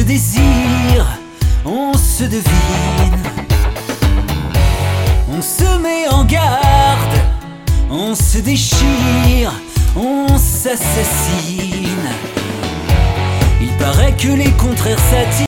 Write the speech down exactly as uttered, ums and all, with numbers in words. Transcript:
désire, on se devine, on se met en garde, on se déchire, on s'assassine. Il paraît que les contraires s'attirent.